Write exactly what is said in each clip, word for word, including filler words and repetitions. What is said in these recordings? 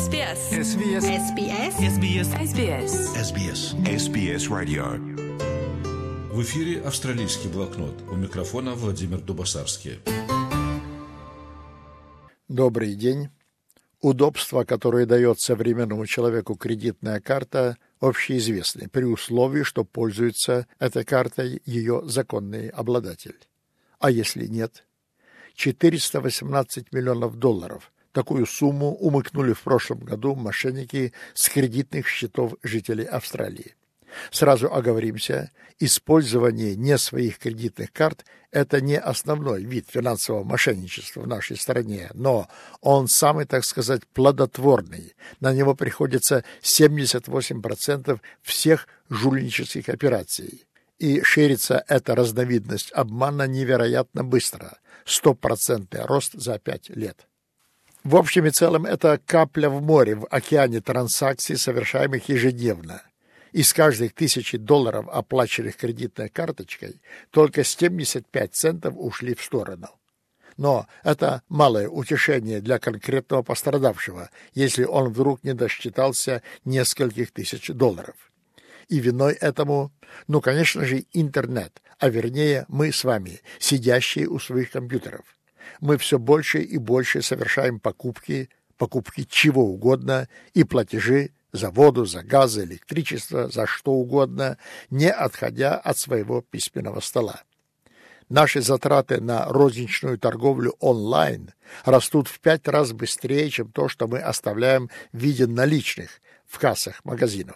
эс би эс. эс би эс. эс би эс. эс би эс. эс би эс. эс би эс. эс би эс Radio. В эфире «Австралийский блокнот». У микрофона Владимир Дубасарский. Добрый день. Удобства, которые дает современному человеку кредитная карта, общеизвестны, при условии, что пользуется этой картой ее законный обладатель. А если нет? четыреста восемнадцать миллионов долларов. Такую сумму умыкнули в прошлом году мошенники с кредитных счетов жителей Австралии. Сразу оговоримся, использование не своих кредитных карт – это не основной вид финансового мошенничества в нашей стране, но он самый, так сказать, плодотворный. На него приходится семьдесят восемь процентов всех жульнических операций. И ширится эта разновидность обмана невероятно быстро – стопроцентный рост за пять лет. В общем и целом, это капля в море в океане транзакций, совершаемых ежедневно. Из каждых тысячи долларов, оплаченных кредитной карточкой, только семьдесят пять центов ушли в сторону. Но это малое утешение для конкретного пострадавшего, если он вдруг не досчитался нескольких тысяч долларов. И виной этому, ну, конечно же, интернет, а вернее мы с вами, сидящие у своих компьютеров. Мы все больше и больше совершаем покупки, покупки чего угодно и платежи за воду, за газ, за электричество, за что угодно, не отходя от своего письменного стола. Наши затраты на розничную торговлю онлайн растут в пять раз быстрее, чем то, что мы оставляем в виде наличных в кассах магазинов.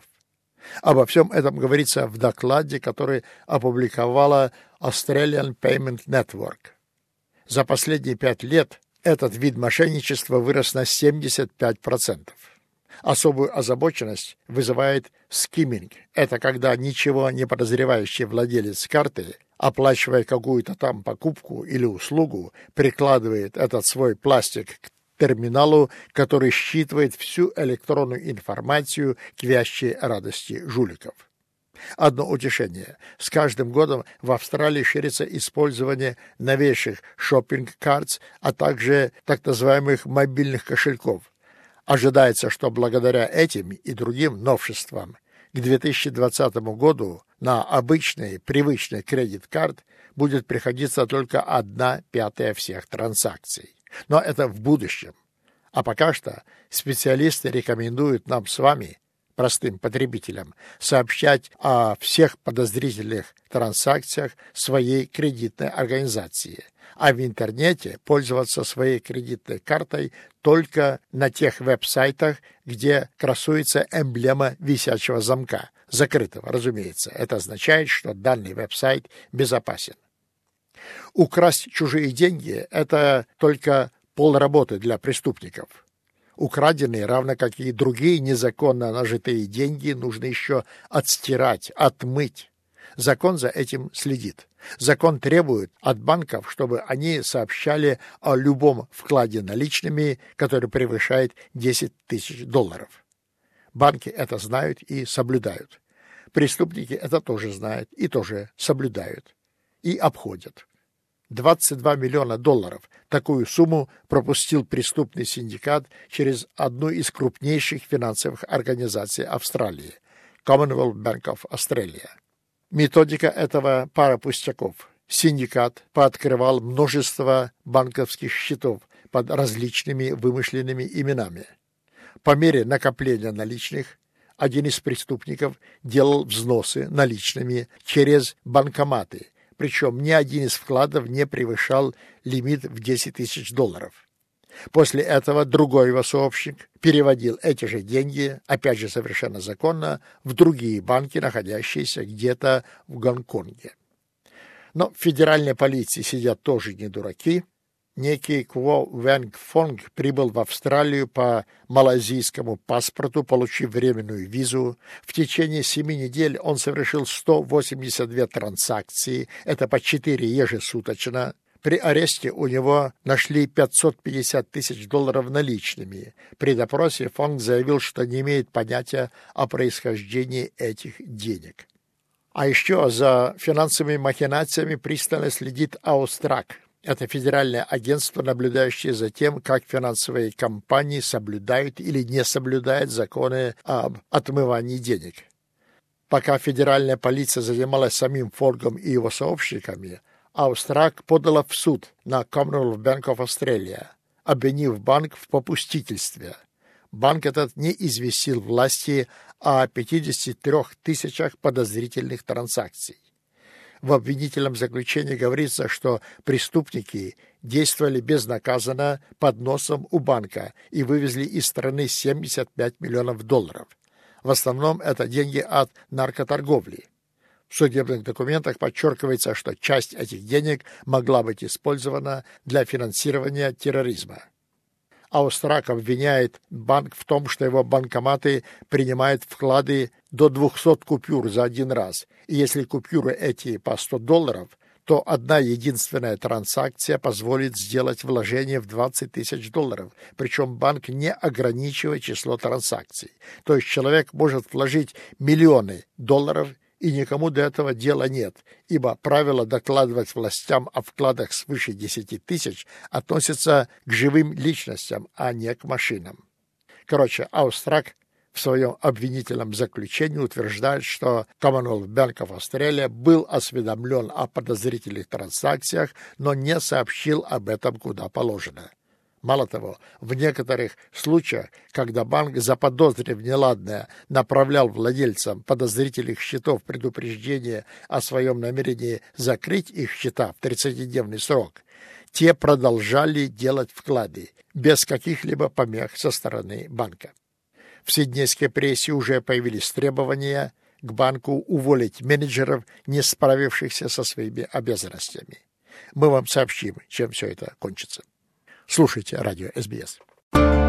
Обо всем этом говорится в докладе, который опубликовала Australian Payment Network. За последние пять лет этот вид мошенничества вырос на семьдесят пять процентов. Особую озабоченность вызывает скимминг. Это когда ничего не подозревающий владелец карты, оплачивая какую-то там покупку или услугу, прикладывает этот свой пластик к терминалу, который считывает всю электронную информацию к вящей радости жуликов. Одно утешение. С каждым годом в Австралии ширится использование новейших шоппинг-картс, а также так называемых мобильных кошельков. Ожидается, что благодаря этим и другим новшествам к две тысячи двадцатому году на обычный, привычный кредит-карт будет приходиться только одна пятая всех транзакций. Но это в будущем. А пока что специалисты рекомендуют нам с вами, простым потребителям, сообщать о всех подозрительных транзакциях своей кредитной организации, а в интернете пользоваться своей кредитной картой только на тех веб-сайтах, где красуется эмблема висячего замка, закрытого, разумеется. Это означает, что данный веб-сайт безопасен. Украсть чужие деньги – это только полработы для преступников. Украденные, равно как и другие незаконно нажитые деньги, нужно еще отстирать, отмыть. Закон за этим следит. Закон требует от банков, чтобы они сообщали о любом вкладе наличными, который превышает десять тысяч долларов. Банки это знают и соблюдают. Преступники это тоже знают и тоже соблюдают. И обходят. двадцать два миллиона долларов. Такую сумму пропустил преступный синдикат через одну из крупнейших финансовых организаций Австралии – Commonwealth Bank of Australia. Методика этого пара пустяков. Синдикат пооткрывал множество банковских счетов под различными вымышленными именами. По мере накопления наличных один из преступников делал взносы наличными через банкоматы, причем ни один из вкладов не превышал лимит в десять тысяч долларов. После этого другой его сообщник переводил эти же деньги, опять же совершенно законно, в другие банки, находящиеся где-то в Гонконге. Но в федеральной полиции сидят тоже не дураки. Некий Кво Вэнг Фонг прибыл в Австралию по малайзийскому паспорту, получив временную визу. В течение семи недель он совершил сто восемьдесят две транзакции, это по четыре ежесуточно. При аресте у него нашли пятьсот пятьдесят тысяч долларов наличными. При допросе Фонг заявил, что не имеет понятия о происхождении этих денег. А еще за финансовыми махинациями пристально следит Аустрак, Это федеральное агентство, наблюдающее за тем, как финансовые компании соблюдают или не соблюдают законы об отмывании денег. Пока федеральная полиция занималась самим Форгом и его сообщниками, Аустрак подала в суд на Commonwealth Bank of Australia, обвинив банк в попустительстве. Банк этот не известил власти о пятидесяти трёх тысячах подозрительных транзакций. В обвинительном заключении говорится, что преступники действовали безнаказанно под носом у банка и вывезли из страны семьдесят пять миллионов долларов. В основном это деньги от наркоторговли. В судебных документах подчеркивается, что часть этих денег могла быть использована для финансирования терроризма. Аустрак обвиняет банк в том, что его банкоматы принимают вклады до двухсот купюр за один раз, и если купюры эти по сто долларов, то одна единственная транзакция позволит сделать вложение в двадцать тысяч долларов, причем банк не ограничивает число транзакций. То есть человек может вложить миллионы долларов, и никому до этого дела нет, ибо правило докладывать властям о вкладах свыше десяти тысяч относится к живым личностям, а не к машинам. Короче, Аустрак в своем обвинительном заключении утверждает, что Commonwealth Bank of Australia был осведомлен о подозрительных транзакциях, но не сообщил об этом куда положено. Мало того, в некоторых случаях, когда банк, заподозрив неладное, направлял владельцам подозрительных счетов предупреждение о своем намерении закрыть их счета в тридцатидневный срок, те продолжали делать вклады без каких-либо помех со стороны банка. В сиднейской прессе уже появились требования к банку уволить менеджеров, не справившихся со своими обязанностями. Мы вам сообщим, чем все это кончится. Слушайте радио эс би эс.